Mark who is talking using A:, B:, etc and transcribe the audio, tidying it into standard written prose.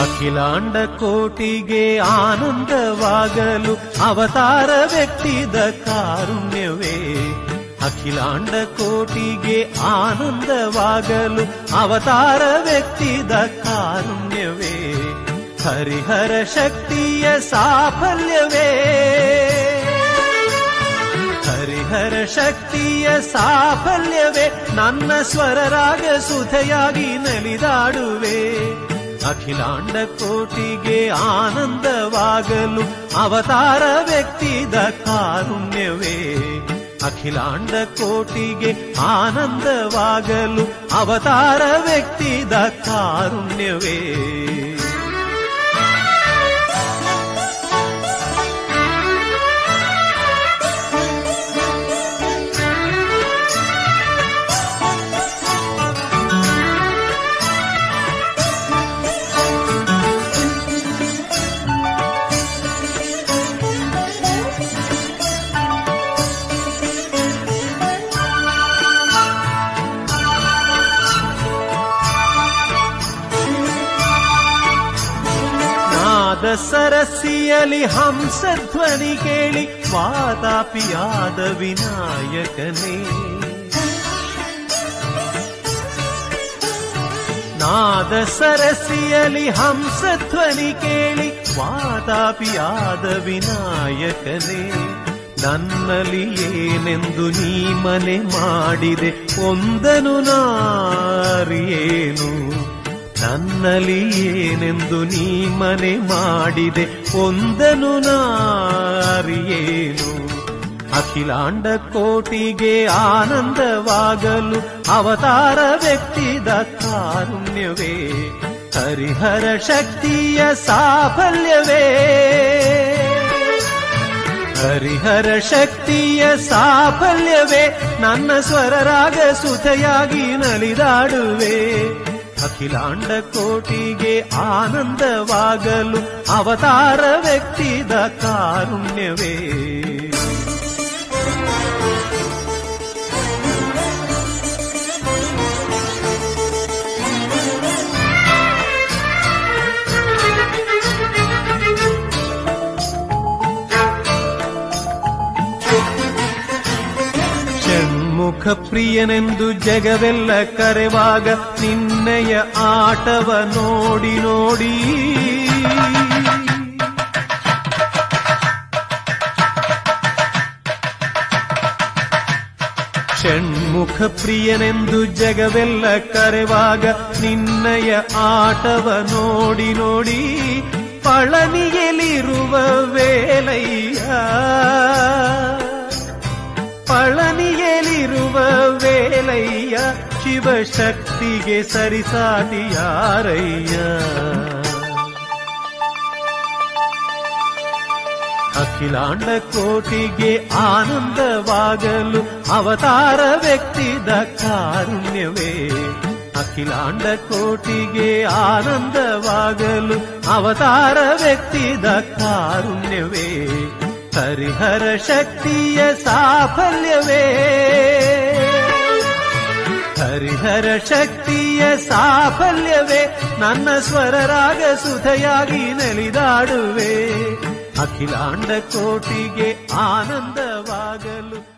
A: ಅಖಿಲಾಂಡ ಕೋಟಿಗೆ ಆನಂದವಾಗಲು ಅವತಾರವೆತ್ತಿದ ಕಾರುಣ್ಯವೇ. ಅಖಿಲಾಂಡ ಕೋಟಿಗೆ ಆನಂದವಾಗಲು ಅವತಾರವೆತ್ತಿದ ಕಾರುಣ್ಯವೇ. ಹರಿಹರ ಶಕ್ತಿಯ ಸಾಫಲ್ಯವೇ. ಹರಿಹರ ಶಕ್ತಿಯ ಸಾಫಲ್ಯವೇ. ನನ್ನ ಸ್ವರರಾಗ ಸುಧೆಯಾಗಿ ನಲಿದಾಡುವೆ. ಅಖಿಲಾಂಡ ಕೋಟಿಗೆ ಆನಂದವಾಗಲು ಅವತಾರವೆತ್ತಿದ ಕಾರುಣ್ಯವೇ. ಅಖಿಲಾಂಡ ಕೋಟಿಗೆ ಆನಂದವಾಗಲು ಅವತಾರವೆತ್ತಿದ ಕಾರುಣ್ಯವೇ. ಸರಸಿಯಲಿ ಹಂಸಧ್ವನಿ ಕೇಳಿ ವಾತಾಪಿಯಾದ ವಿನಾಯಕನೇ. ನಾದ ಸರಸಿಯಲಿ ಹಂಸಧ್ವನಿ ಕೇಳಿ ವಾತಾಪಿಯಾದ ವಿನಾಯಕನೇ. ನನ್ನಲ್ಲಿ ಏನೆಂದು ನೀ ಮನೆ ಮಾಡಿದೆ ಒಂದನು ನಾರಿಯೇನು. ನನ್ನಲ್ಲಿ ಏನೆಂದು ನೀ ಮನೆ ಮಾಡಿದೆ ಒಂದನು ನಾರಿಯೇನು. ಅಖಿಲಾಂಡ ಕೋಟಿಗೆ ಆನಂದವಾಗಲು ಅವತಾರವೆತ್ತಿದ ಕಾರುಣ್ಯವೇ. ಹರಿಹರ ಶಕ್ತಿಯ ಸಾಫಲ್ಯವೇ. ಹರಿಹರ ಶಕ್ತಿಯ ಸಾಫಲ್ಯವೇ. ನನ್ನ ಸ್ವರರಾಗ ಸುಧೆಯಾಗಿ ನಲಿದಾಡುವೆ. ಅಖಿಲಾಂಡ ಕೋಟಿಗೆ ಆನಂದವಾಗಲು ಅವತಾರವೆತ್ತಿದ ಕಾರುಣ್ಯವೇ. ಷಣ್ಮುಖ ಪ್ರಿಯನೆಂದು ಜಗವೆಲ್ಲ ಕರೆವಾಗ ನಿನ್ನೆಯ ಆಟವ ನೋಡಿ ನೋಡಿ. ಷಣ್ಮುಖ ಪ್ರಿಯನೆಂದು ಜಗವೆಲ್ಲ ಕರೆವಾಗ ನಿನ್ನೆಯ ಆಟವ ನೋಡಿ ನೋಡಿ. ಪಳನಿಯಲಿರುವ ವೇಲಯ್ಯ. ಪಳನಿಯಲಿರುವ ವೇಲಯ್ಯ. ಶಿವಶಕ್ತಿಗೆ ಸರಿಸಾಟಿ ಯಾರಯ್ಯ. ಅಖಿಲಾಂಡ ಕೋಟಿಗೆ ಆನಂದವಾಗಲು ಅವತಾರವೆತ್ತಿದ ಕಾರುಣ್ಯವೇ. ಅಖಿಲಾಂಡ ಕೋಟಿಗೆ ಆನಂದವಾಗಲು ಅವತಾರವೆತ್ತಿದ ಕಾರುಣ್ಯವೇ. ಹರಿಹರ ಶಕ್ತಿಯ ಸಾಫಲ್ಯವೇ. ಹರಿಹರ ಶಕ್ತಿಯ ಸಾಫಲ್ಯವೇ. ನನ್ನ ಸ್ವರರಾಗ ಸುಧೆಯಾಗಿ ನಲಿದಾಡುವೆ. ಅಖಿಲಾಂಡ ಕೋಟಿಗೆ ಆನಂದವಾಗಲು